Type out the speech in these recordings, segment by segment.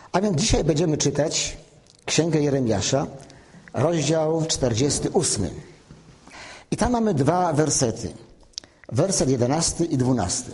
A więc dzisiaj będziemy czytać Księgę Jeremiasza, rozdział 48. I tam mamy dwa wersety. Werset 11 i 12.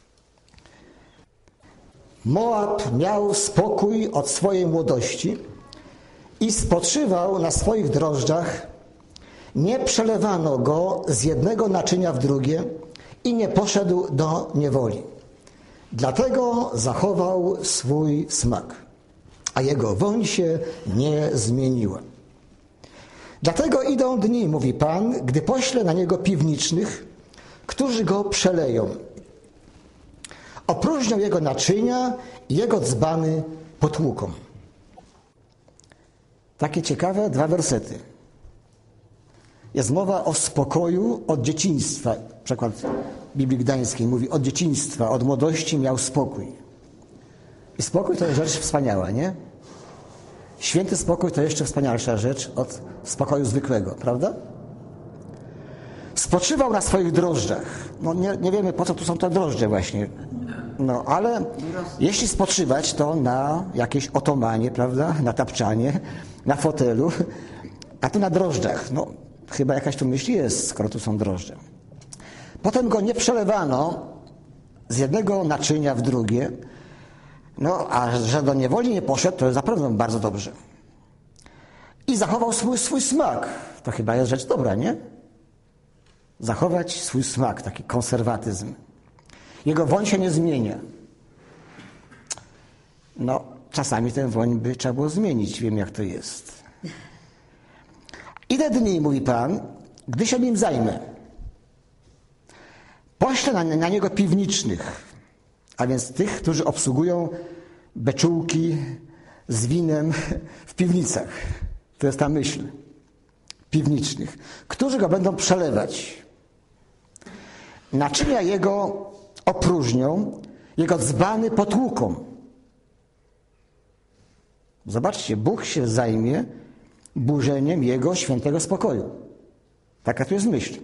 Moab miał spokój od swojej młodości i spoczywał na swoich drożdżach. Nie przelewano go z jednego naczynia w drugie i nie poszedł do niewoli. Dlatego zachował swój smak, a jego woń się nie zmieniła. Dlatego idą dni, mówi Pan, gdy poślę na niego piwnicznych, którzy go przeleją. Opróżnią jego naczynia i jego dzbany potłuką. Takie ciekawe dwa wersety. Jest mowa o spokoju od dzieciństwa. Przykład Biblii Gdańskiej mówi: od dzieciństwa, od młodości miał spokój. I spokój to jest rzecz wspaniała, nie? Święty spokój to jeszcze wspanialsza rzecz od spokoju zwykłego, prawda? Spoczywał na swoich drożdżach. No nie wiemy, po co tu są te drożdże właśnie. No ale jeśli spoczywać, to na jakiejś otomanie, prawda? Na tapczanie, na fotelu, a tu na drożdżach. No chyba jakaś tu myśl jest, skoro tu są drożdże. Potem go nie przelewano z jednego naczynia w drugie. No, a że do niewoli nie poszedł, to jest naprawdę bardzo dobrze. I zachował swój smak. To chyba jest rzecz dobra, nie? Zachować swój smak, taki konserwatyzm. Jego woń się nie zmienia. No, czasami ten woń by trzeba było zmienić. Wiem, jak to jest. Idę dni, mówi Pan, gdy się nim zajmę. Poślę na niego piwnicznych, a więc tych, którzy obsługują beczułki z winem w piwnicach. To jest ta myśl. Piwnicznych, którzy go będą przelewać. Naczynia jego opróżnią, jego dzbany potłuką. Zobaczcie, Bóg się zajmie burzeniem jego świętego spokoju. Taka tu jest myśl.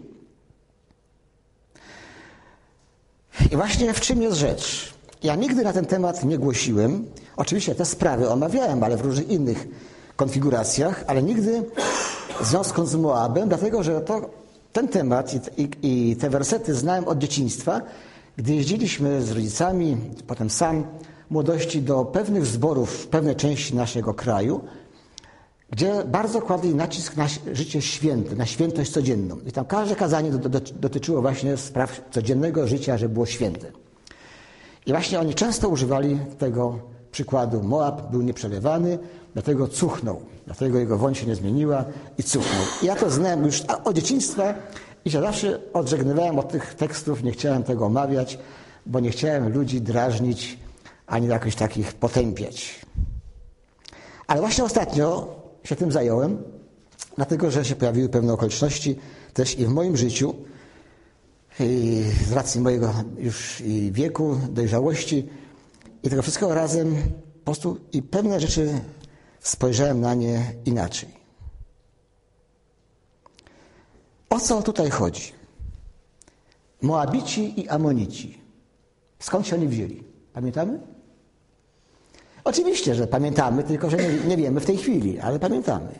I właśnie w czym jest rzecz? Ja nigdy na ten temat nie głosiłem. Oczywiście te sprawy omawiałem, ale w różnych innych konfiguracjach, ale nigdy w związku z Moabem, dlatego że ten temat i te wersety znałem od dzieciństwa, gdy jeździliśmy z rodzicami, potem sam w młodości do pewnych zborów w pewnej części naszego kraju, gdzie bardzo kładli nacisk na życie święte, na świętość codzienną. I tam każde kazanie dotyczyło właśnie spraw codziennego życia, że było święte. I właśnie oni często używali tego przykładu. Moab był nieprzelewany, dlatego cuchnął. Dlatego jego woń się nie zmieniła i cuchnął. I ja to znałem już od dzieciństwa i się zawsze odżegnywałem od tych tekstów. Nie chciałem tego omawiać, bo nie chciałem ludzi drażnić, ani jakoś takich potępiać. Ale właśnie ostatnio się tym zająłem, dlatego że się pojawiły pewne okoliczności też i w moim życiu, i z racji mojego już i wieku, dojrzałości i tego wszystkiego razem po prostu i pewne rzeczy spojrzałem na nie inaczej. O co tutaj chodzi? Moabici i Amonici. Skąd się oni wzięli? Pamiętamy? Oczywiście, że pamiętamy, tylko że nie wiemy w tej chwili, ale pamiętamy.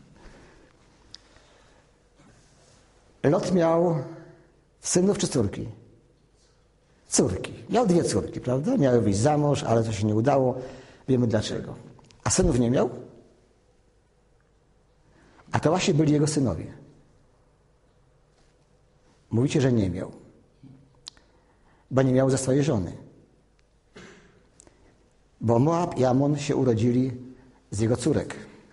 Lot miał synów czy córki? Córki. Miał dwie córki, prawda? Miały wyjść za mąż, ale to się nie udało. Wiemy dlaczego. A synów nie miał? A to właśnie byli jego synowie. Mówicie, że nie miał. Bo nie miał ze swojej żony. Bo Moab i Amon się urodzili z jego córek.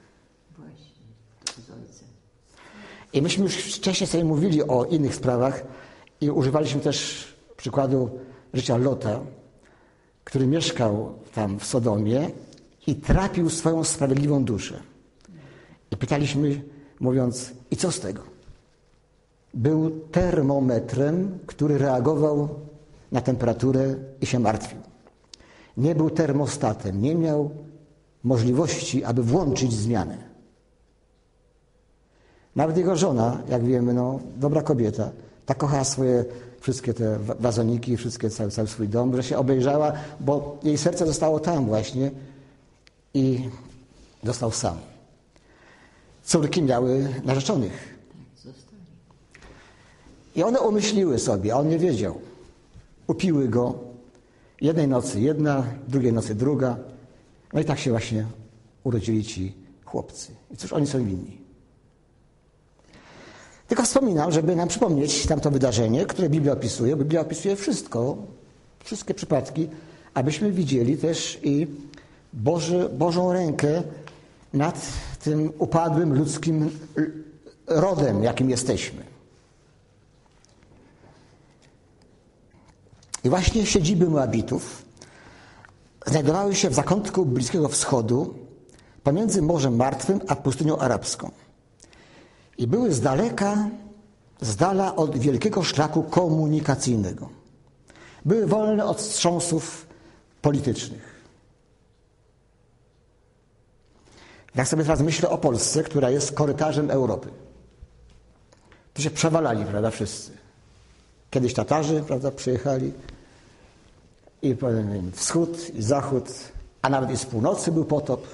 I myśmy już wcześniej sobie mówili o innych sprawach i używaliśmy też przykładu życia Lota, który mieszkał tam w Sodomie i trapił swoją sprawiedliwą duszę. I pytaliśmy, mówiąc, i co z tego? Był termometrem, który reagował na temperaturę i się martwił. Nie był termostatem, nie miał możliwości, aby włączyć zmianę. Nawet jego żona, jak wiemy, dobra kobieta, tak kochała swoje wszystkie te wazoniki, cały swój dom, że się obejrzała, bo jej serce zostało tam właśnie i został sam. Córki miały narzeczonych. I one umyśliły sobie, a on nie wiedział. Upiły go. Jednej nocy jedna, drugiej nocy druga. No i tak się właśnie urodzili ci chłopcy. I cóż oni są winni? Tylko wspominam, żeby nam przypomnieć tamto wydarzenie, które Biblia opisuje. Biblia opisuje wszystko, wszystkie przypadki, abyśmy widzieli też i Bożą rękę nad tym upadłym ludzkim rodem, jakim jesteśmy. I właśnie siedziby Moabitów znajdowały się w zakątku Bliskiego Wschodu pomiędzy Morzem Martwym a pustynią arabską. I były z dala od wielkiego szlaku komunikacyjnego. Były wolne od wstrząsów politycznych. Jak sobie teraz myślę o Polsce, która jest korytarzem Europy. Tu się przewalali, prawda, wszyscy. Kiedyś Tatarzy, prawda, przyjechali. I wschód, i zachód, a nawet i z północy był potop.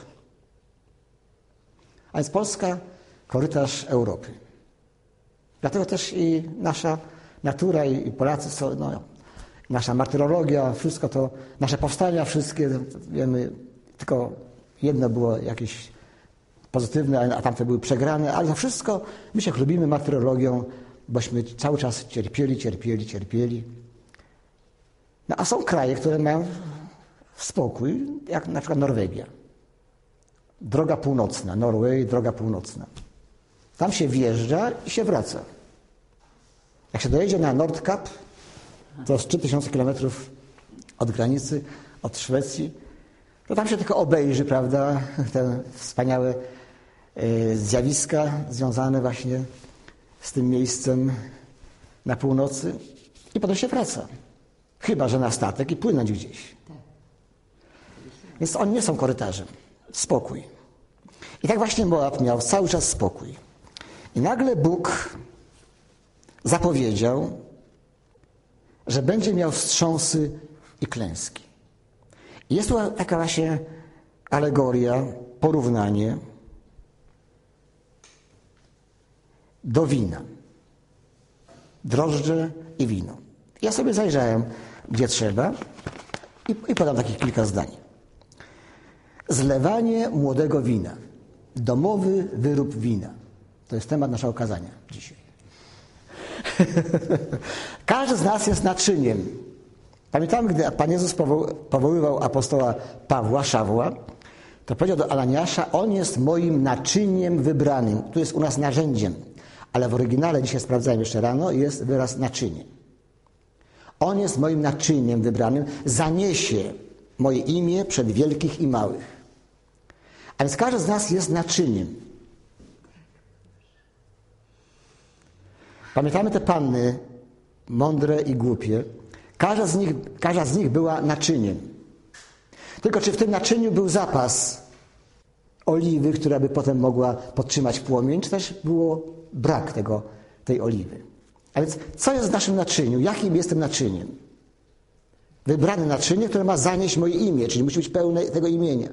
A więc Polska korytarz Europy. Dlatego też i nasza natura, i Polacy są, nasza martyrologia, wszystko to, nasze powstania wszystkie, wiemy, tylko jedno było jakieś pozytywne, a tamte były przegrane, ale to wszystko, my się chlubimy martyrologią, bośmy cały czas cierpieli. No a są kraje, które mają spokój, jak na przykład Norwegia. Droga północna, Norway, droga północna. Tam się wjeżdża i się wraca. Jak się dojedzie na Nordkap, to jest 3000 kilometrów od granicy, od Szwecji, to tam się tylko obejrzy, prawda, te wspaniałe zjawiska związane właśnie z tym miejscem na północy i potem się wraca. Chyba że na statek i płynąć gdzieś. Więc oni nie są korytarzem. Spokój. I tak właśnie Moab miał cały czas spokój. I nagle Bóg zapowiedział, że będzie miał wstrząsy i klęski. I jest tu taka właśnie alegoria, porównanie do wina. Drożdże i wino. Ja sobie zajrzałem, gdzie trzeba i podam takich kilka zdań. Zlewanie młodego wina. Domowy wyrób wina. To jest temat naszego kazania dzisiaj. Każdy z nas jest naczyniem. Pamiętamy, gdy Pan Jezus powoływał apostoła Pawła, Szawła, to powiedział do Ananiasza, on jest moim naczyniem wybranym. Tu jest u nas narzędziem. Ale w oryginale, dzisiaj sprawdzałem jeszcze rano, jest wyraz naczynie. On jest moim naczyniem wybranym, zaniesie moje imię przed wielkich i małych. A więc każdy z nas jest naczyniem. Pamiętamy te panny, mądre i głupie. Każda z nich była naczyniem. Tylko czy w tym naczyniu był zapas oliwy, która by potem mogła podtrzymać płomień, czy też było brak tej oliwy. A więc co jest w naszym naczyniu? Jakim jestem naczyniem? Wybrane naczynie, które ma zanieść moje imię, czyli musi być pełne tego imienia.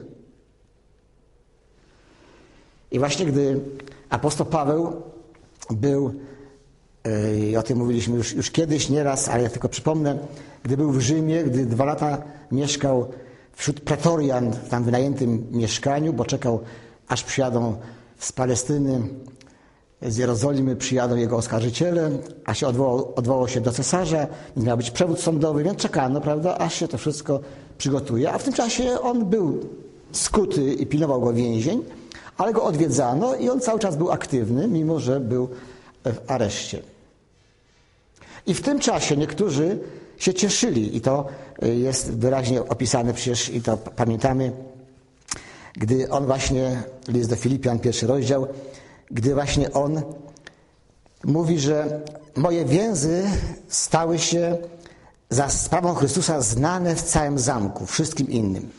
I właśnie gdy apostoł Paweł był, i o tym mówiliśmy już kiedyś, nieraz, ale ja tylko przypomnę, gdy był w Rzymie, gdy 2 lata mieszkał wśród pretorian w tam wynajętym mieszkaniu, bo czekał, aż przyjadą z Palestyny, z Jerozolimy przyjadą jego oskarżyciele, a się odwołał się do cesarza, miał być przewód sądowy, więc czekano, prawda, aż się to wszystko przygotuje. A w tym czasie on był skuty i pilnował go więzień, ale go odwiedzano i on cały czas był aktywny, mimo że był w areszcie. I w tym czasie niektórzy się cieszyli i to jest wyraźnie opisane przecież i to pamiętamy, gdy on właśnie, list do Filipian, 1 rozdział, gdy właśnie on mówi, że moje więzy stały się za sprawą Chrystusa znane w całym zamku, wszystkim innym.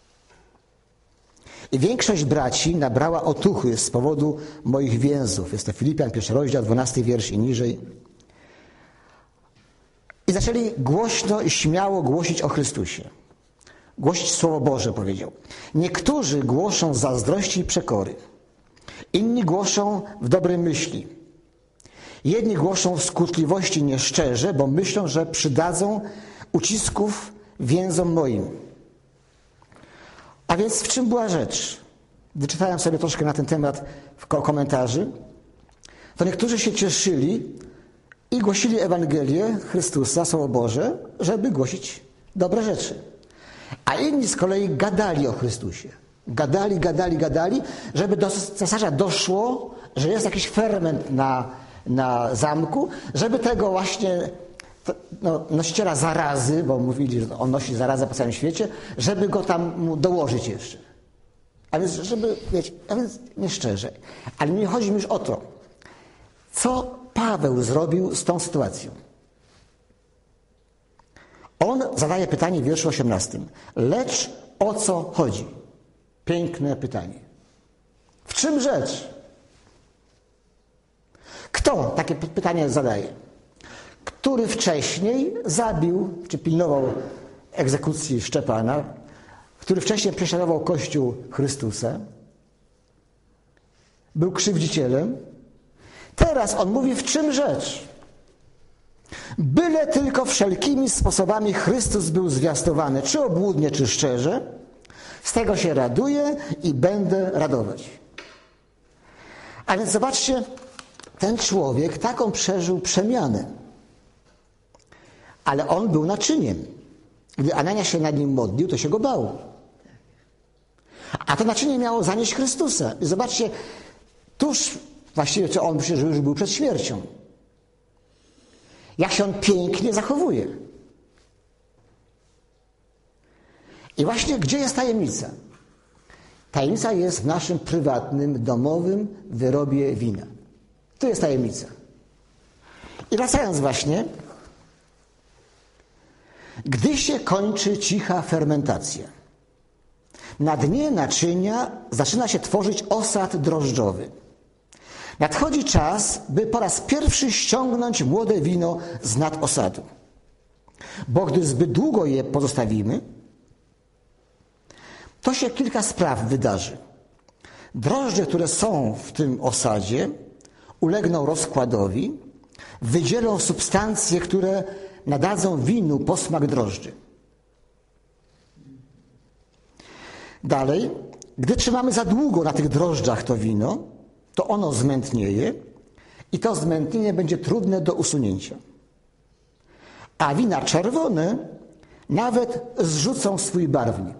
I większość braci nabrała otuchy z powodu moich więzów. Jest to Filipian, 1 rozdział, 12 wiersz i niżej. I zaczęli głośno i śmiało głosić o Chrystusie. głosić Słowo Boże, powiedział. Niektórzy głoszą z zazdrości i przekory. Inni głoszą w dobrej myśli. Jedni głoszą w skutliwości nieszczerze, bo myślą, że przydadzą ucisków więzom moim. A więc w czym była rzecz? Gdy czytałem sobie troszkę na ten temat w komentarzy, to niektórzy się cieszyli i głosili Ewangelię Chrystusa, Słowo Boże, żeby głosić dobre rzeczy. A inni z kolei gadali o Chrystusie. Gadali, żeby do cesarza doszło, że jest jakiś ferment na zamku, żeby tego właśnie nosiciela zarazy, bo mówili, że on nosi zarazę po całym świecie, żeby go tam mu dołożyć jeszcze. A więc, żeby, wiecie, a więc nieszczerze. Ale nie chodzi mi już o to, co Paweł zrobił z tą sytuacją. On zadaje pytanie w wierszu 18. Lecz o co chodzi? Piękne pytanie. W czym rzecz? Kto takie pytanie zadaje? Który wcześniej zabił, czy pilnował egzekucji Szczepana, który wcześniej prześladował Kościół Chrystusa, był krzywdzicielem. Teraz on mówi, w czym rzecz? Byle tylko wszelkimi sposobami Chrystus był zwiastowany, czy obłudnie, czy szczerze, z tego się raduję i będę radować. A więc zobaczcie, ten człowiek taką przeżył przemianę. Ale on był naczyniem. Gdy Anania się nad nim modlił, to się go bał. A to naczynie miało zanieść Chrystusa. I zobaczcie, tuż właściwie, co on myślę, że już był przed śmiercią. Jak się on pięknie zachowuje. I właśnie gdzie jest tajemnica? Tajemnica jest w naszym prywatnym, domowym wyrobie wina. Tu jest tajemnica. I wracając właśnie, gdy się kończy cicha fermentacja, na dnie naczynia zaczyna się tworzyć osad drożdżowy. Nadchodzi czas, by po raz pierwszy ściągnąć młode wino z nad osadu. Bo gdy zbyt długo je pozostawimy, to się kilka spraw wydarzy. Drożdże, które są w tym osadzie, ulegną rozkładowi, wydzielą substancje, które nadadzą winu posmak drożdży. Dalej, gdy trzymamy za długo na tych drożdżach to wino, to ono zmętnieje i to zmętnienie będzie trudne do usunięcia. A wina czerwone nawet zrzucą swój barwnik.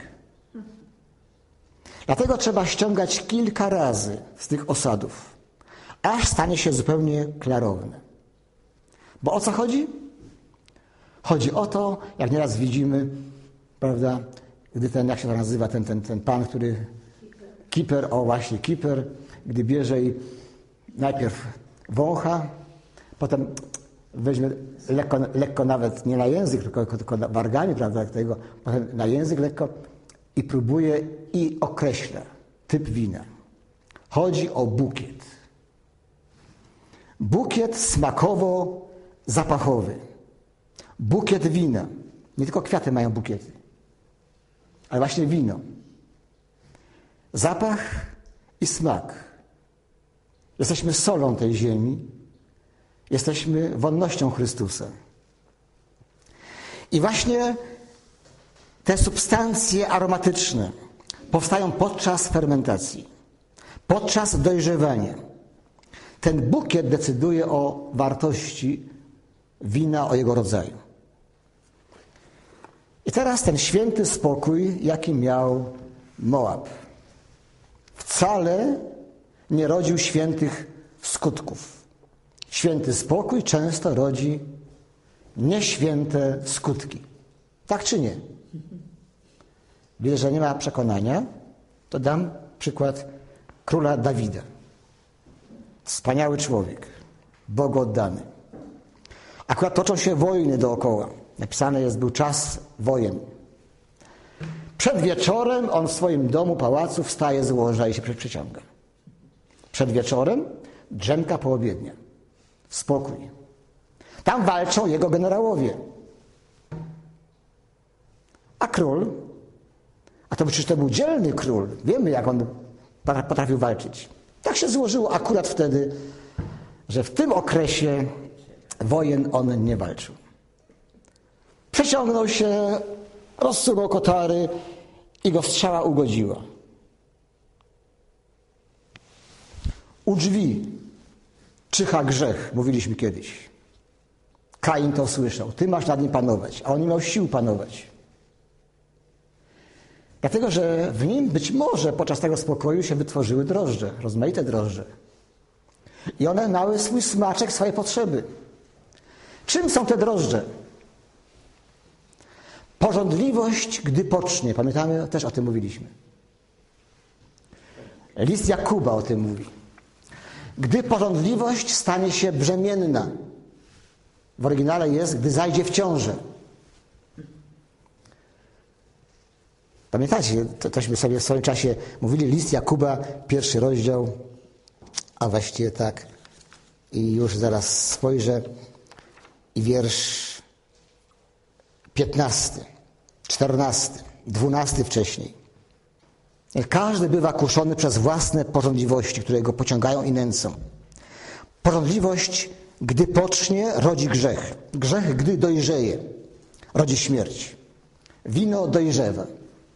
Dlatego trzeba ściągać kilka razy z tych osadów, aż stanie się zupełnie klarowne. Bo o co chodzi? Chodzi o to, jak nieraz widzimy, prawda, gdy ten, jak się to nazywa, ten pan, który... Kiper, o właśnie, kiper, gdy bierze i najpierw wącha, potem weźmie lekko nawet nie na język, tylko wargami, prawda, tego, potem na język lekko i próbuje i określa typ wina. Chodzi o bukiet. Bukiet smakowo-zapachowy. Bukiet wina. Nie tylko kwiaty mają bukiety, ale właśnie wino. Zapach i smak. Jesteśmy solą tej ziemi. Jesteśmy wonnością Chrystusa. I właśnie te substancje aromatyczne powstają podczas fermentacji, podczas dojrzewania. Ten bukiet decyduje o wartości wina, o jego rodzaju. I teraz ten święty spokój, jaki miał Moab, wcale nie rodził świętych skutków. Święty spokój często rodzi nieświęte skutki. Tak czy nie? Widzę, że nie ma przekonania, to dam przykład króla Dawida. Wspaniały człowiek, Bogu oddany. Akurat toczą się wojny dookoła. Napisane jest, był czas wojen. Przed wieczorem on w swoim domu, pałacu wstaje z łoża i się przeciąga. Przed wieczorem drzemka poobiednia. Spokój. Tam walczą jego generałowie. A król A to przecież to był dzielny król. Wiemy, jak on potrafił walczyć. Tak się złożyło akurat wtedy, że w tym okresie wojen on nie walczył. Przeciągnął się, rozsunął kotary i go strzała ugodziła. U drzwi czyha grzech, mówiliśmy kiedyś. Kain to słyszał. Ty masz nad nim panować, a on nie miał sił panować. Dlatego, że w nim być może podczas tego spokoju się wytworzyły drożdże, rozmaite drożdże. I one miały swój smaczek, swoje potrzeby. Czym są te drożdże? Pożądliwość, gdy pocznie. Pamiętamy? Też o tym mówiliśmy. List Jakuba o tym mówi. Gdy pożądliwość stanie się brzemienna. W oryginale jest, gdy zajdzie w ciążę. Pamiętacie, tośmy sobie w swoim czasie mówili, list Jakuba, 1 rozdział, a właściwie tak, i już zaraz spojrzę, i wiersz 15, 14, 12 wcześniej. Każdy bywa kuszony przez własne pożądliwości, które go pociągają i nęcą. Pożądliwość, gdy pocznie, rodzi grzech. Grzech, gdy dojrzeje, rodzi śmierć. Wino dojrzewa.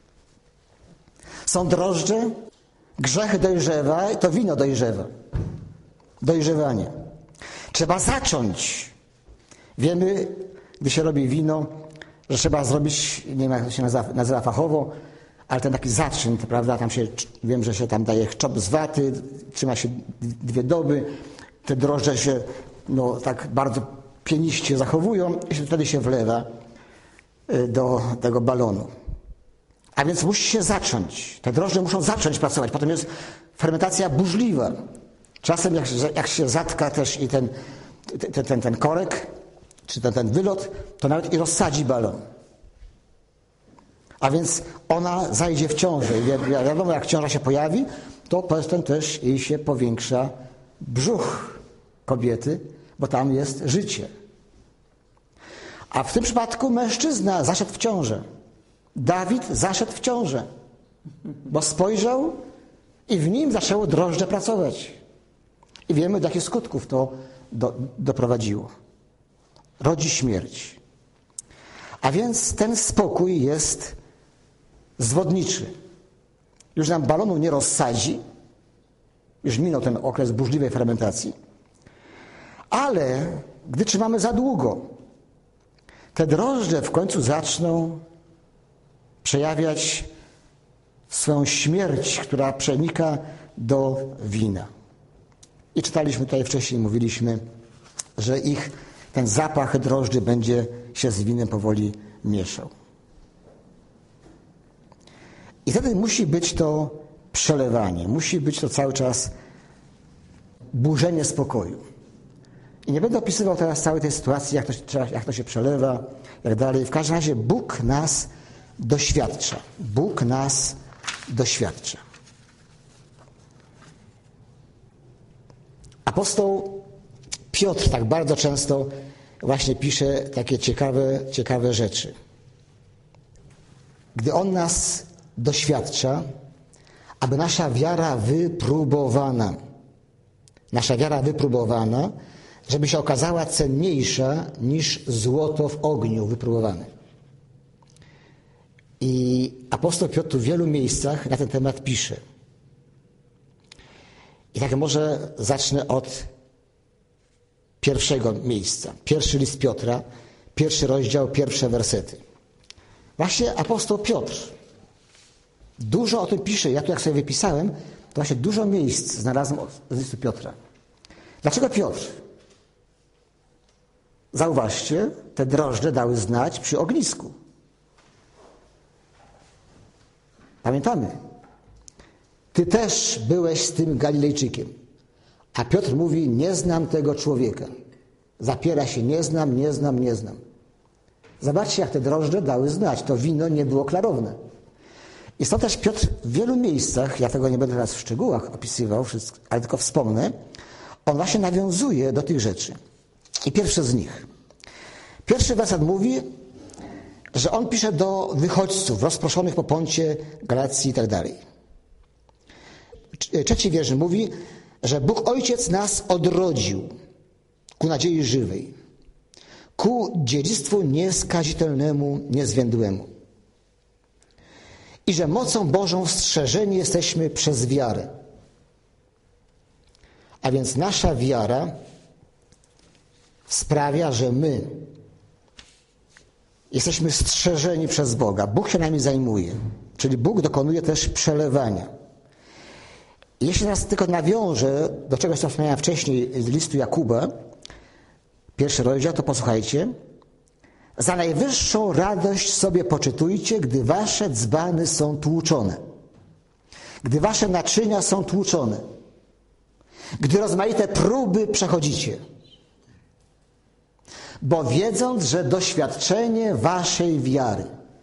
Są drożdże, grzech dojrzewa, to wino dojrzewa. Dojrzewanie. Trzeba zacząć. Wiemy, gdy się robi wino, że trzeba zrobić, nie wiem jak to się nazywa fachowo, ale ten taki zaczyn, prawda, tam się, wiem, że się tam daje czop z waty, trzyma się 2 doby, te drożdże się tak bardzo pieniście zachowują i wtedy się wlewa do tego balonu. A więc musi się zacząć. Te drożdże muszą zacząć pracować. Potem jest fermentacja burzliwa. Czasem jak się zatka też i ten korek, czy ten wylot, to nawet i rozsadzi balon. A więc ona zajdzie w ciążę. I wiadomo, jak ciąża się pojawi, to potem też jej się powiększa brzuch kobiety, bo tam jest życie. A w tym przypadku mężczyzna zaszedł w ciążę. Dawid zaszedł w ciążę, bo spojrzał i w nim zaczęło drożdże pracować. I wiemy, do jakich skutków to doprowadziło. Rodzi śmierć. A więc ten spokój jest zwodniczy. Już nam balonu nie rozsadzi, już minął ten okres burzliwej fermentacji, ale gdy trzymamy za długo, te drożdże w końcu zaczną przejawiać swoją śmierć, która przenika do wina. I czytaliśmy tutaj wcześniej, mówiliśmy, że ten zapach drożdży będzie się z winem powoli mieszał. I wtedy musi być to przelewanie, musi być to cały czas burzenie spokoju. I nie będę opisywał teraz całej tej sytuacji, jak to się przelewa, jak dalej. W każdym razie Bóg nas doświadcza. Bóg nas doświadcza. Apostoł Piotr tak bardzo często właśnie pisze takie ciekawe rzeczy. Gdy on nas doświadcza, aby nasza wiara wypróbowana, żeby się okazała cenniejsza niż złoto w ogniu wypróbowane. I apostoł Piotr w wielu miejscach na ten temat pisze. I tak może zacznę od pierwszego miejsca. Pierwszy list Piotra, 1 rozdział, 1 wersety. Właśnie apostoł Piotr dużo o tym pisze. Ja tu jak sobie wypisałem, to właśnie dużo miejsc znalazłem z listu Piotra. Dlaczego Piotr? Zauważcie, te drożdże dały znać przy ognisku. Pamiętamy. Ty też byłeś z tym Galilejczykiem. A Piotr mówi, nie znam tego człowieka. Zapiera się, nie znam. Zobaczcie, jak te drożdże dały znać. To wino nie było klarowne. I stąd też Piotr w wielu miejscach, ja tego nie będę teraz w szczegółach opisywał, ale tylko wspomnę, on właśnie nawiązuje do tych rzeczy. I pierwsze z nich. Pierwszy werset mówi, że on pisze do wychodźców rozproszonych po Poncie, Galacji i tak dalej. 3 wiersz mówi, że Bóg Ojciec nas odrodził ku nadziei żywej, ku dziedzictwu nieskazitelnemu, niezwiędłemu. I że mocą Bożą strzeżeni jesteśmy przez wiarę. A więc nasza wiara sprawia, że my jesteśmy strzeżeni przez Boga. Bóg się nami zajmuje. Czyli Bóg dokonuje też przelewania. Jeśli teraz tylko nawiążę do czegoś, co wspomniałem wcześniej z listu Jakuba, 1 rozdział, to posłuchajcie. Za najwyższą radość sobie poczytujcie, gdy wasze dzbany są tłuczone. Gdy wasze naczynia są tłuczone. Gdy rozmaite próby przechodzicie. Bo wiedząc, że doświadczenie waszej wiary.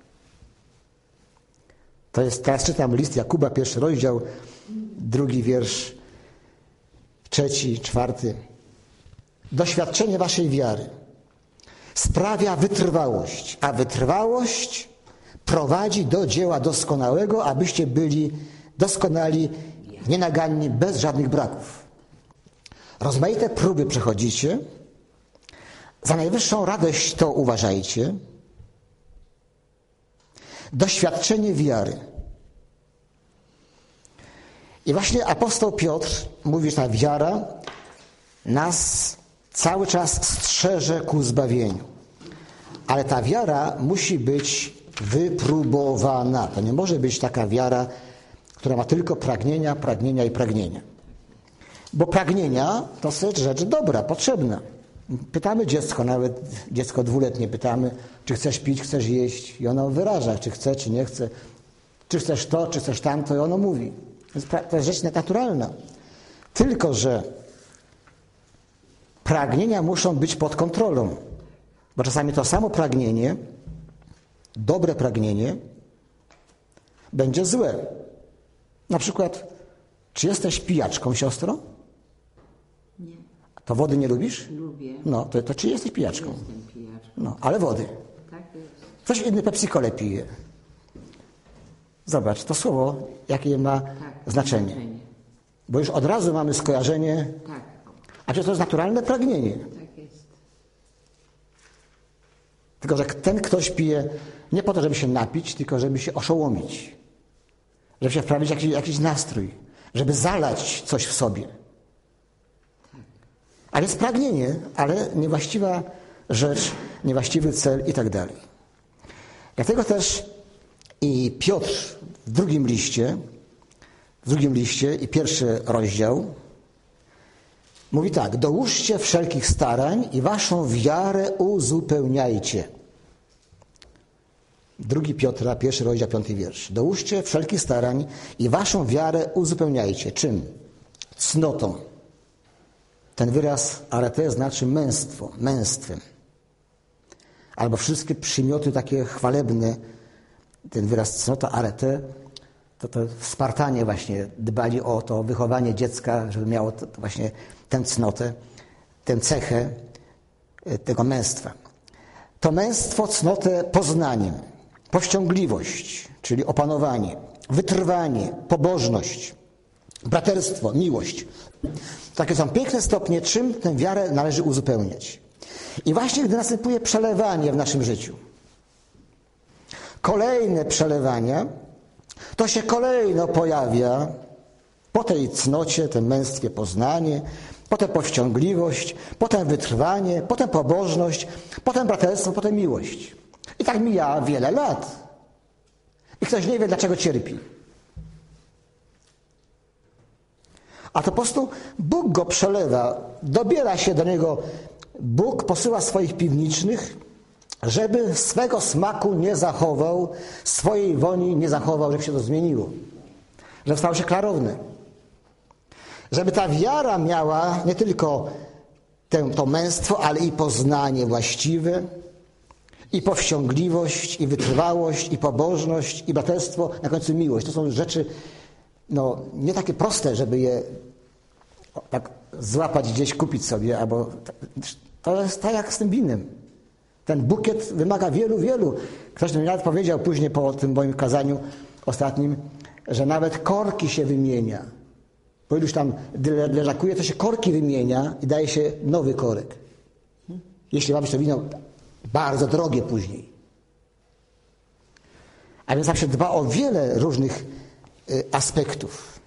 To jest, teraz czytam list Jakuba, 1 rozdział, 2 wiersz, 3, 4. Doświadczenie waszej wiary sprawia wytrwałość, a wytrwałość prowadzi do dzieła doskonałego, abyście byli doskonali, nienaganni, bez żadnych braków. Rozmaite próby przechodzicie, za najwyższą radość to uważajcie. Doświadczenie wiary. I właśnie apostoł Piotr mówi, że ta wiara nas cały czas strzeże ku zbawieniu. Ale ta wiara musi być wypróbowana. To nie może być taka wiara, która ma tylko pragnienia, pragnienia i pragnienia. Bo pragnienia to jest rzecz dobra, potrzebna. Pytamy dziecko, nawet dziecko 2-letnie, pytamy, czy chcesz pić, chcesz jeść. I ono wyraża, czy chce, czy nie chce. Czy chcesz to, czy chcesz tamto. I ono mówi. To jest rzecz naturalna. Tylko że pragnienia muszą być pod kontrolą. Bo czasami to samo pragnienie, dobre pragnienie, będzie złe. Na przykład, czy jesteś pijaczką, siostro? Nie. To wody nie lubisz? Lubię. No, to czy jesteś pijaczką? Jestem pijaczką. No, ale wody. Tak jest. Ktoś inny Pepsi-Colę pije. Zobacz, to słowo, jakie ma znaczenie. Bo już od razu mamy skojarzenie. Tak. A przecież to jest naturalne pragnienie. Tak jest. Tylko że ten ktoś pije nie po to, żeby się napić, tylko żeby się oszołomić. Żeby się wprawić w jakiś nastrój. Żeby zalać coś w sobie. A jest pragnienie, ale niewłaściwa rzecz, niewłaściwy cel i tak dalej. Dlatego też i Piotr w drugim liście i 1 rozdział mówi tak: dołóżcie wszelkich starań i waszą wiarę uzupełniajcie. 2 Piotra, 1 rozdział, 5 wiersz. Dołóżcie wszelkich starań i waszą wiarę uzupełniajcie. Czym? Cnotą. Ten wyraz arete znaczy męstwo, męstwem. Albo wszystkie przymioty takie chwalebne. Ten wyraz cnota, arete, to Spartanie właśnie dbali o to wychowanie dziecka, żeby miało to właśnie tę cnotę, tę cechę tego męstwa. To męstwo, cnotę poznaniem, powściągliwość, czyli opanowanie, wytrwanie, pobożność, braterstwo, miłość. Takie są piękne stopnie, czym tę wiarę należy uzupełniać. I właśnie gdy następuje przelewanie w naszym życiu, kolejne przelewania, to się kolejno pojawia po tej cnocie, tym męstwie poznanie, potem powściągliwość, potem wytrwanie, potem pobożność, potem braterstwo, potem miłość. I tak mija wiele lat. I ktoś nie wie, dlaczego cierpi. A to po prostu Bóg go przelewa, dobiera się do niego. Bóg posyła swoich piwniczych, żeby swego smaku nie zachował, swojej woni nie zachował, żeby się to zmieniło. Żeby stało się klarowne. Żeby ta wiara miała nie tylko to męstwo, ale i poznanie właściwe, i powściągliwość, i wytrwałość, i pobożność, i braterstwo, na końcu miłość. To są rzeczy nie takie proste, żeby je tak złapać gdzieś, kupić sobie, albo to jest tak jak z tym winem. Ten bukiet wymaga wielu. Ktoś mi nawet powiedział później po tym moim kazaniu ostatnim, że nawet korki się wymienia. Bo iluś tam leżakuje, to się korki wymienia i daje się nowy korek. Jeśli ma być to wino bardzo drogie później. A więc zawsze dba o wiele różnych aspektów.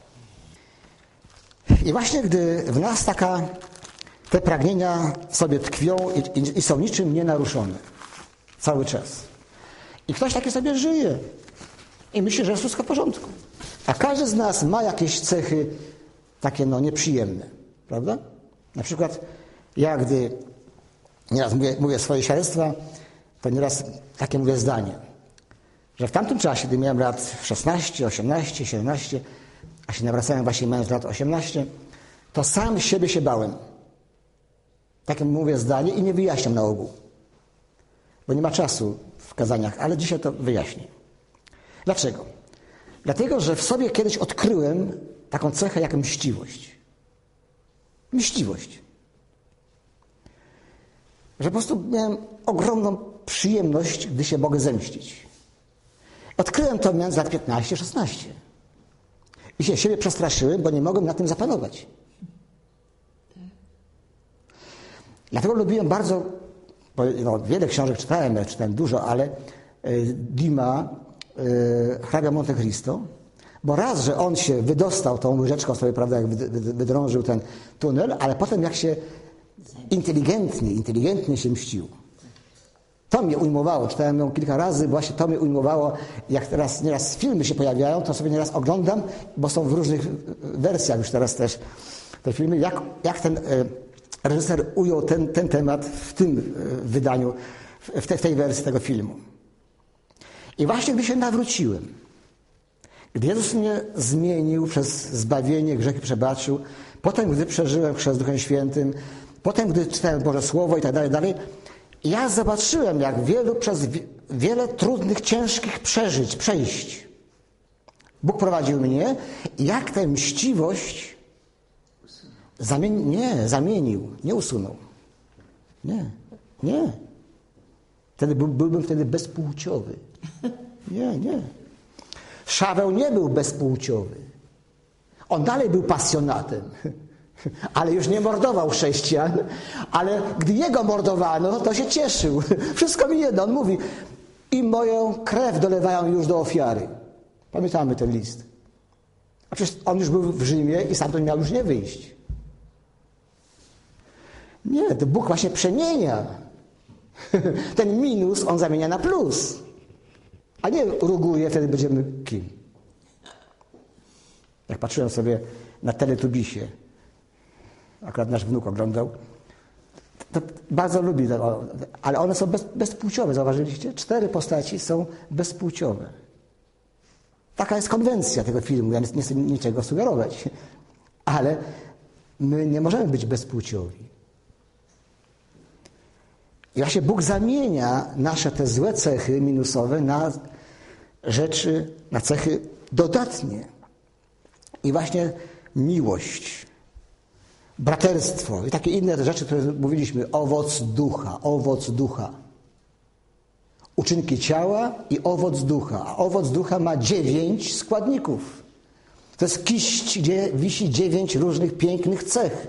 I właśnie gdy w nas te pragnienia sobie tkwią i są niczym nienaruszone cały czas. I ktoś taki sobie żyje i myśli, że jest wszystko w porządku. A każdy z nas ma jakieś cechy takie nieprzyjemne, prawda? Na przykład ja, gdy nieraz mówię swoje świadectwa, to nieraz takie mówię zdanie, że w tamtym czasie, gdy miałem lat 16, 18, 17, a się nawracałem właśnie mając lat 18, to sam siebie się bałem. Takie mówię zdanie i nie wyjaśniam na ogół, bo nie ma czasu w kazaniach, ale dzisiaj to wyjaśnię. Dlaczego? Dlatego, że w sobie kiedyś odkryłem taką cechę jak mściwość. Mściwość. Że po prostu miałem ogromną przyjemność, gdy się mogę zemścić. Odkryłem to mając lat 15-16. I się siebie przestraszyłem, bo nie mogłem na tym zapanować. Dlatego lubiłem bardzo, bo wiele książek czytałem dużo, ale Dima, hrabia Monte Cristo, bo raz, że on się wydostał tą łyżeczką sobie, prawda, jak wydrążył ten tunel, ale potem jak się inteligentnie się mścił. To mnie ujmowało, czytałem ją kilka razy, właśnie to mnie ujmowało, jak teraz nieraz filmy się pojawiają, to sobie nieraz oglądam, bo są w różnych wersjach już teraz też te filmy, jak ten reżyser ujął ten temat w tym wydaniu, w tej wersji tego filmu. I właśnie gdy się nawróciłem, gdy Jezus mnie zmienił przez zbawienie, grzechy przebaczył, potem gdy przeżyłem chrzest Duchem Świętym, potem gdy czytałem Boże Słowo i tak dalej, ja zobaczyłem, jak przez wiele trudnych, ciężkich przejść Bóg prowadził mnie i jak tę mściwość zamienił, nie usunął. Nie. Byłbym wtedy bezpłciowy. Nie. Szaweł nie był bezpłciowy. On dalej był pasjonatem. Ale już nie mordował chrześcijan, ale gdy jego mordowano, to się cieszył. Wszystko mi jedno. On mówi, i moją krew dolewają już do ofiary. Pamiętamy ten list. A przecież on już był w Rzymie i stamtąd miał już nie wyjść. Nie, to Bóg właśnie przemienia. Ten minus on zamienia na plus. A nie ruguje, wtedy będziemy kim? Jak patrzyłem sobie na Teletubisie, akurat nasz wnuk oglądał, to bardzo lubi, ale one są bezpłciowe, zauważyliście? 4 postaci są bezpłciowe. Taka jest konwencja tego filmu, ja nie chcę niczego sugerować, ale my nie możemy być bezpłciowi. I właśnie Bóg zamienia nasze te złe cechy minusowe na rzeczy, na cechy dodatnie. I właśnie miłość, braterstwo i takie inne rzeczy, które mówiliśmy, owoc ducha. Uczynki ciała i owoc ducha. A owoc ducha ma 9 składników. To jest kiść, gdzie wisi 9 różnych pięknych cech.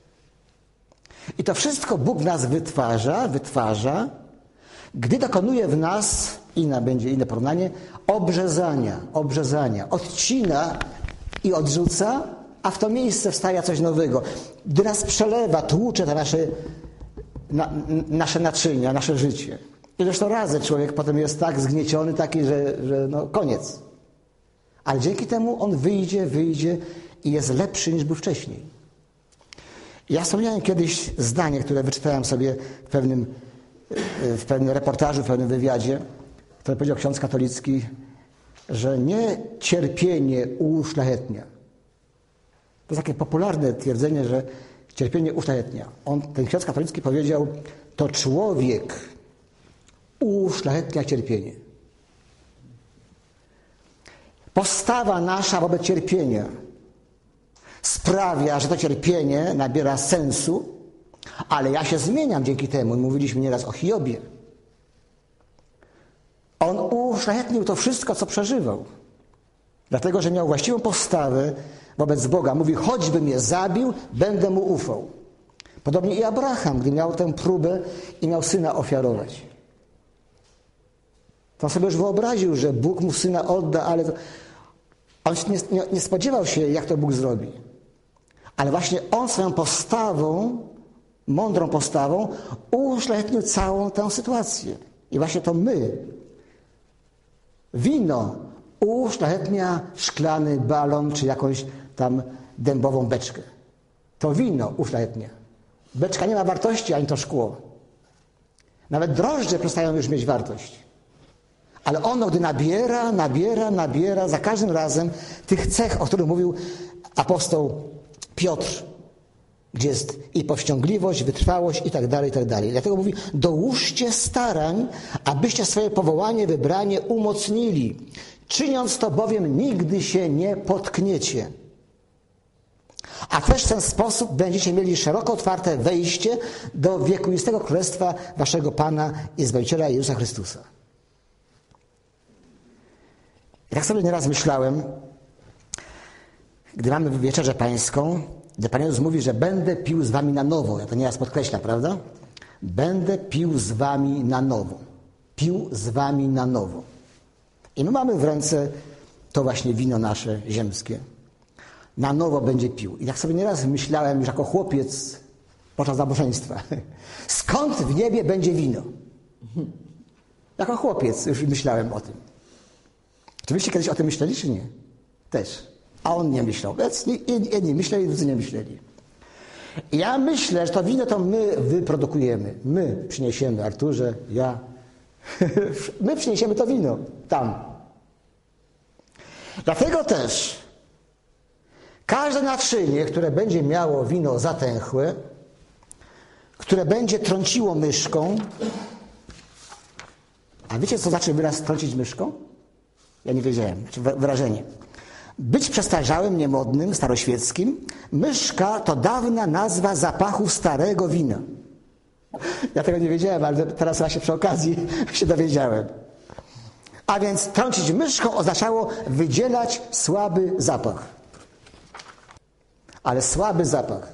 I to wszystko Bóg w nas wytwarza, gdy dokonuje w nas, będzie inne porównanie, obrzezania. Odcina i odrzuca, a w to miejsce wstaje coś nowego. Gdy nas przelewa, tłucze te nasze naczynia, nasze życie. I zresztą razy człowiek potem jest tak zgnieciony, taki, że koniec. Ale dzięki temu on wyjdzie i jest lepszy niż był wcześniej. Ja wspomniałem kiedyś zdanie, które wyczytałem sobie w pewnym reportażu, w pewnym wywiadzie, który powiedział ksiądz katolicki, że nie cierpienie uszlachetnia. To jest takie popularne twierdzenie, że cierpienie uszlachetnia. Ten ksiądz katolicki powiedział, to człowiek uszlachetnia cierpienie. Postawa nasza wobec cierpienia sprawia, że to cierpienie nabiera sensu, Ale ja się zmieniam dzięki temu. Mówiliśmy nieraz o Hiobie. On uszlachetnił to wszystko, co przeżywał. Dlatego, że miał właściwą postawę wobec Boga. Mówi, choćby mnie zabił, będę mu ufał. Podobnie i Abraham, gdy miał tę próbę i miał syna ofiarować. To on sobie już wyobraził, że Bóg mu syna odda, ale to... on nie spodziewał się, jak to Bóg zrobi. Ale właśnie on swoją postawą, mądrą postawą, uszlachetnił całą tę sytuację. I właśnie to my, wino, uszlachetnia szklany balon, czy jakąś tam dębową beczkę. To wino uszlachetnia. Beczka nie ma wartości, ani to szkło. Nawet drożdże przestają już mieć wartość. Ale ono, gdy nabiera za każdym razem tych cech, o których mówił apostoł Piotr, gdzie jest i powściągliwość, wytrwałość i tak dalej, i tak dalej. Dlatego mówi, dołóżcie starań, abyście swoje powołanie, wybranie umocnili. Czyniąc to bowiem nigdy się nie potkniecie. A też w ten sposób będziecie mieli szeroko otwarte wejście do wiekuistego królestwa waszego Pana i Zbawiciela Jezusa Chrystusa. I tak sobie nieraz myślałem, gdy mamy wieczerzę pańską, gdy Pan Jezus mówi, że będę pił z wami na nowo. Ja to nieraz podkreślam, prawda? Będę pił z wami na nowo. Pił z wami na nowo. I my mamy w ręce to właśnie wino nasze ziemskie. Na nowo będzie pił. I tak sobie nieraz myślałem już jako chłopiec podczas nabożeństwa. Skąd w niebie będzie wino? Jako chłopiec już myślałem o tym. Czy wyście kiedyś o tym myśleli, czy nie? Też. A on nie myślał. Jedni myśleli, drudzy nie myśleli. I ja myślę, że to wino to my wyprodukujemy. My przyniesiemy, Arturze, ja. My przyniesiemy to wino tam. Dlatego też każde naczynie, które będzie miało wino zatęchłe, które będzie trąciło myszką. A wiecie, co znaczy wyraz trącić myszką? Ja nie wiedziałem. Wyrażenie. Być przestarzałym, niemodnym, staroświeckim. Myszka to dawna nazwa zapachu starego wina. Ja tego nie wiedziałem, ale teraz właśnie przy okazji się dowiedziałem. A więc trącić myszką oznaczało wydzielać słaby zapach. Ale słaby zapach.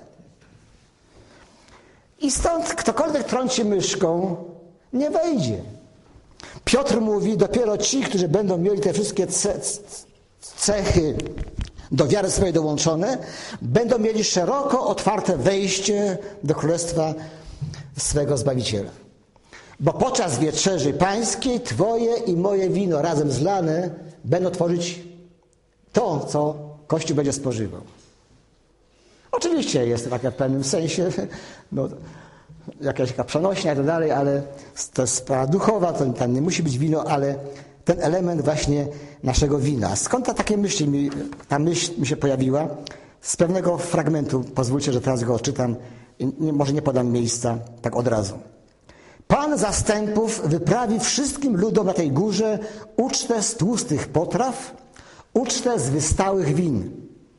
I stąd ktokolwiek trąci myszką, nie wejdzie. Piotr mówi, dopiero ci, którzy będą mieli te wszystkie cechy do wiary swojej dołączone, będą mieli szeroko otwarte wejście do Królestwa swego Zbawiciela. Bo podczas wieczerzy pańskiej twoje i moje wino razem zlane będą tworzyć to, co Kościół będzie spożywał. Oczywiście jest to tak w pewnym sensie, no, jakaś taka przenośnia i tak dalej, ale to jest sprawa duchowa, to tam nie musi być wino, ale ten element właśnie naszego wina. Skąd ta myśl mi się pojawiła? Z pewnego fragmentu, pozwólcie, że teraz go odczytam, może nie podam miejsca tak od razu. Pan zastępów wyprawi wszystkim ludom na tej górze ucztę z tłustych potraw, ucztę z wystałych win.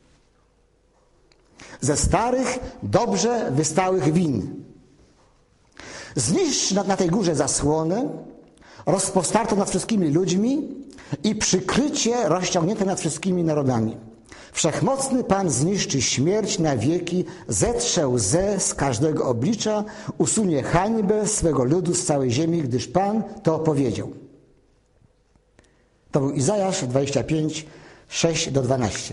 Ze starych, dobrze wystałych win. Zniszcz na tej górze zasłonę, rozpostartą nad wszystkimi ludźmi i przykrycie rozciągnięte nad wszystkimi narodami. Wszechmocny Pan zniszczy śmierć na wieki, zetrze łzę z każdego oblicza, usunie hańbę swego ludu z całej ziemi, gdyż Pan to powiedział. To był Izajasz 25, 6-12.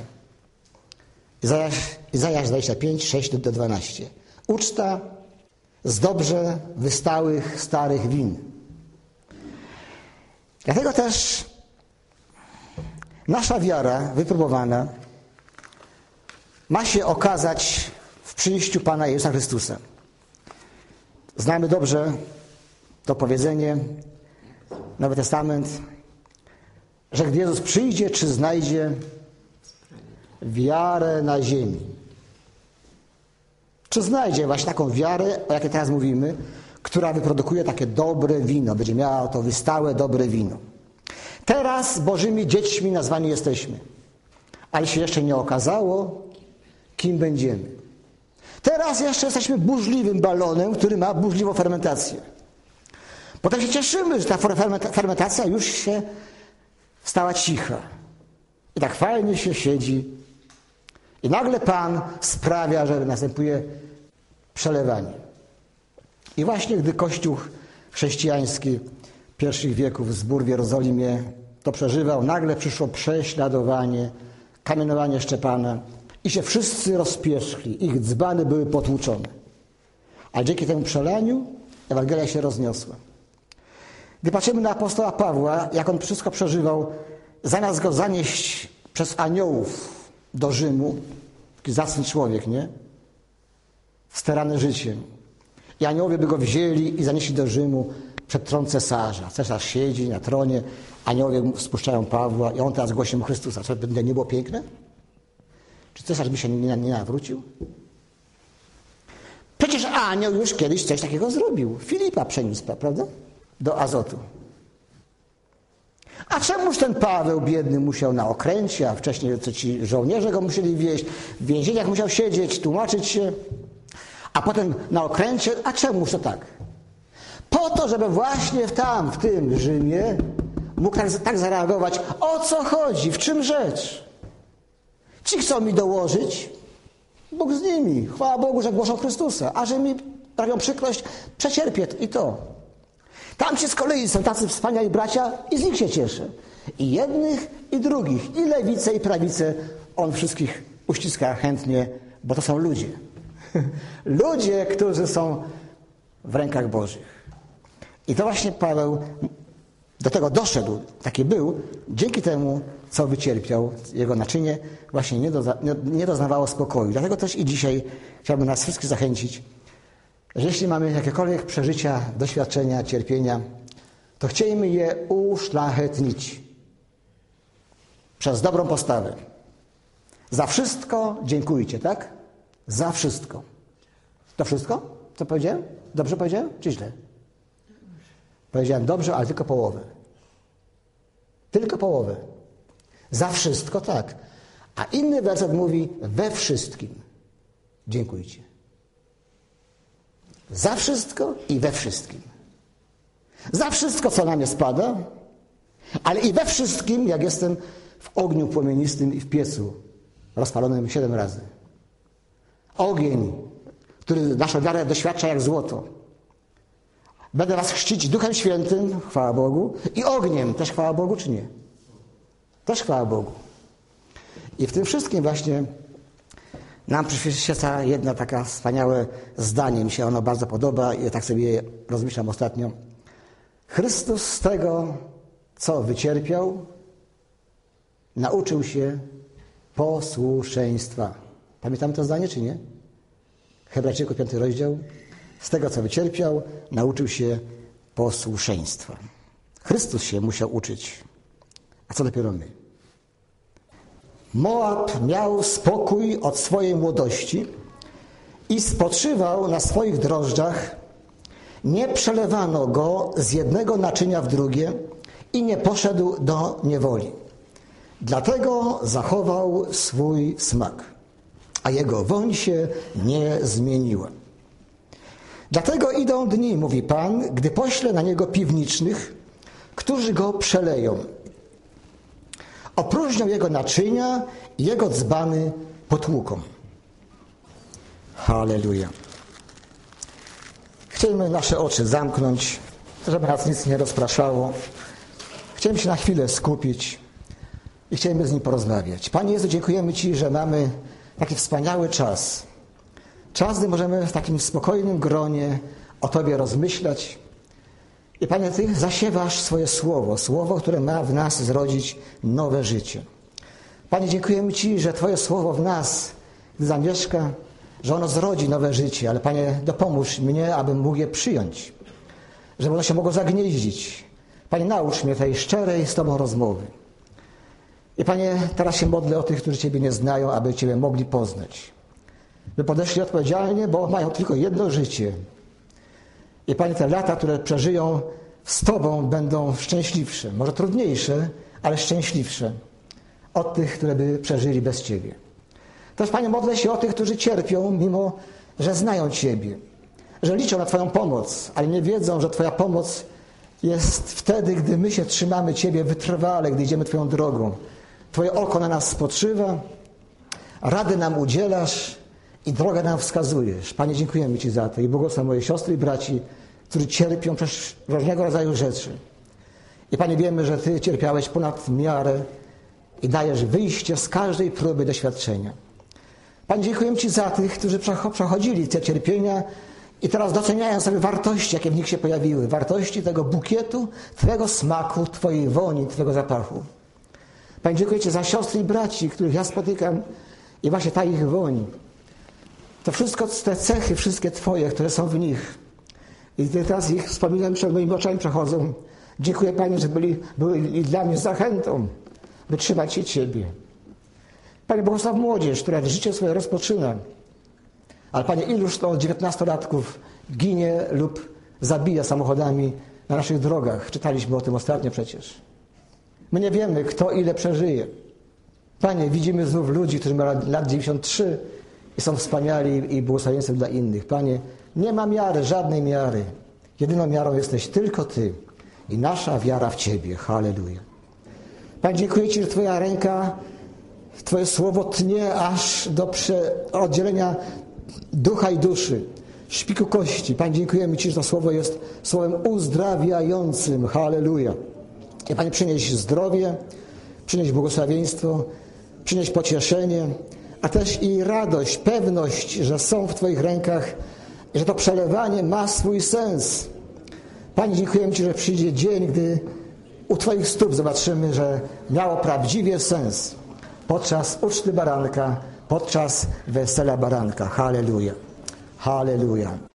Izajasz 25, 6-12. Uczta z dobrze wystałych starych win. Dlatego też nasza wiara wypróbowana ma się okazać w przyjściu Pana Jezusa Chrystusa. Znamy dobrze to powiedzenie, Nowy Testament, że gdy Jezus przyjdzie, czy znajdzie wiarę na ziemi. Czy znajdzie właśnie taką wiarę, o jakiej teraz mówimy, która wyprodukuje takie dobre wino, będzie miała to wystałe, dobre wino. Teraz Bożymi dziećmi nazwani jesteśmy, ale się jeszcze nie okazało, kim będziemy. Teraz jeszcze jesteśmy burzliwym balonem, który ma burzliwą fermentację. Potem się cieszymy, że ta fermentacja już się stała cicha. I tak fajnie się siedzi. I nagle Pan sprawia, że następuje przelewanie. I właśnie gdy Kościół chrześcijański pierwszych wieków, zbór w Jerozolimie to przeżywał, nagle przyszło prześladowanie, kamienowanie Szczepana i się wszyscy rozpierzchli. Ich dzbany były potłuczone. Ale dzięki temu przelaniu Ewangelia się rozniosła. Gdy patrzymy na apostoła Pawła, jak on wszystko przeżywał, zamiast go zanieść przez aniołów do Rzymu, taki zacny człowiek, nie? Sterany życiem. I aniołowie by go wzięli i zanieśli do Rzymu przed tron cesarza. Cesarz siedzi na tronie, aniołowie spuszczają Pawła i on teraz głosi mu Chrystusa. Co, by nie było piękne? Czy cesarz by się nie nawrócił? Przecież anioł już kiedyś coś takiego zrobił. Filipa przeniósł, prawda? Do Azotu. A czemuż ten Paweł biedny musiał na okręcie, a wcześniej co ci żołnierze go musieli wieźć, w więzieniach musiał siedzieć, tłumaczyć się, a potem na okręcie, a czemuż to tak? Po to, żeby właśnie w tym Rzymie mógł tak zareagować, o co chodzi, w czym rzecz? Ci chcą mi dołożyć, Bóg z nimi, chwała Bogu, że głoszą Chrystusa, a że mi sprawią przykrość, przecierpię i to. Tamci z kolei są tacy wspaniali bracia i z nich się cieszę. I jednych, i drugich, i lewicę, i prawicę. On wszystkich uściska chętnie, bo to są ludzie. Ludzie, którzy są w rękach Bożych. I to właśnie Paweł do tego doszedł, taki był, dzięki temu, co wycierpiał. Jego naczynie właśnie nie doznawało spokoju. Dlatego też i dzisiaj chciałbym nas wszystkich zachęcić, że jeśli mamy jakiekolwiek przeżycia, doświadczenia, cierpienia, to chciejmy je uszlachetnić przez dobrą postawę. Za wszystko dziękujcie, tak? Za wszystko. To wszystko? Co powiedziałem? Dobrze powiedziałem? Czy źle? Powiedziałem dobrze, ale tylko połowę. Tylko połowę. Za wszystko, tak. A inny werset mówi we wszystkim dziękujcie. Za wszystko i we wszystkim. Za wszystko, co na mnie spada, ale i we wszystkim, jak jestem w ogniu płomienistym i w piecu rozpalonym 7 razy. Ogień, który naszą wiarę doświadcza jak złoto. Będę was chrzcić Duchem Świętym, chwała Bogu, i ogniem, też chwała Bogu, czy nie? Też chwała Bogu. I w tym wszystkim właśnie nam przyświeca jedna taka wspaniałe zdanie, mi się ono bardzo podoba i tak sobie rozmyślam ostatnio. Chrystus z tego, co wycierpiał, nauczył się posłuszeństwa. Pamiętamy to zdanie, czy nie? Hebrajczyków 5 rozdział. Z tego, co wycierpiał, nauczył się posłuszeństwa. Chrystus się musiał uczyć. A co dopiero my? Moab miał spokój od swojej młodości i spoczywał na swoich drożdżach. Nie przelewano go z jednego naczynia w drugie i nie poszedł do niewoli. Dlatego zachował swój smak, a jego woń się nie zmieniła. Dlatego idą dni, mówi Pan, gdy poślę na niego piwniczych, którzy go przeleją. Opróżnią jego naczynia i jego dzbany potłuką. Halleluja. Chcielibyśmy nasze oczy zamknąć, żeby nas nic nie rozpraszało. Chcielibyśmy się na chwilę skupić i chcielibyśmy z nim porozmawiać. Panie Jezu, dziękujemy Ci, że mamy taki wspaniały czas. Czas, gdy możemy w takim spokojnym gronie o Tobie rozmyślać. I Panie, Ty zasiewasz swoje słowo, które ma w nas zrodzić nowe życie. Panie, dziękujemy Ci, że Twoje słowo w nas, gdy zamieszka, że ono zrodzi nowe życie. Ale Panie, dopomóż mnie, abym mógł je przyjąć. Żeby ono się mogło zagnieździć. Panie, naucz mnie tej szczerej z Tobą rozmowy. I Panie, teraz się modlę o tych, którzy Ciebie nie znają, aby Ciebie mogli poznać. By podeszli odpowiedzialnie, bo mają tylko jedno życie. I Panie, te lata, które przeżyją z Tobą, będą szczęśliwsze. Może trudniejsze, ale szczęśliwsze od tych, które by przeżyli bez Ciebie. Też, Panie, modlę się o tych, którzy cierpią mimo że znają Ciebie, że liczą na Twoją pomoc, ale nie wiedzą, że Twoja pomoc jest wtedy, gdy my się trzymamy Ciebie wytrwale, gdy idziemy Twoją drogą. Twoje oko na nas spoczywa, rady nam udzielasz i drogę nam wskazujesz. Panie, dziękujemy Ci za to i błogosław moje siostry i braci, którzy cierpią przez różnego rodzaju rzeczy. I Panie, wiemy, że Ty cierpiałeś ponad miarę i dajesz wyjście z każdej próby doświadczenia. Panie, dziękujemy Ci za tych, którzy przechodzili te cierpienia i teraz doceniają sobie wartości, jakie w nich się pojawiły. Wartości tego bukietu, Twojego smaku, Twojej woni, Twojego zapachu. Panie, dziękuję Ci za siostry i braci, których ja spotykam i właśnie ta ich woń. To wszystko, te cechy, wszystkie Twoje, które są w nich. I teraz ich wspominam, przed moimi oczami przechodzą. Dziękuję Panie, że byli dla mnie zachętą, by trzymać się Ciebie. Panie, błogosław młodzież, która życie swoje rozpoczyna. Ale Panie, iluż to 19-latków ginie lub zabija samochodami na naszych drogach. Czytaliśmy o tym ostatnio przecież. My nie wiemy, kto ile przeżyje. Panie, widzimy znów ludzi, którzy mają lat 93 i są wspaniali i błogosławieństwem dla innych. Panie, nie ma miary, żadnej miary. Jedyną miarą jesteś tylko Ty i nasza wiara w Ciebie. Halleluja. Panie, dziękuję Ci, że Twoja ręka, Twoje słowo tnie aż do oddzielenia ducha i duszy, szpiku kości. Panie, dziękujemy Ci, że to słowo jest słowem uzdrawiającym. Halleluja. I Panie, przynieś zdrowie, przynieś błogosławieństwo, przynieś pocieszenie, a też i radość, pewność, że są w Twoich rękach i że to przelewanie ma swój sens. Panie, dziękujemy Ci, że przyjdzie dzień, gdy u Twoich stóp zobaczymy, że miało prawdziwie sens podczas uczty baranka, podczas wesela baranka. Halleluja. Halleluja.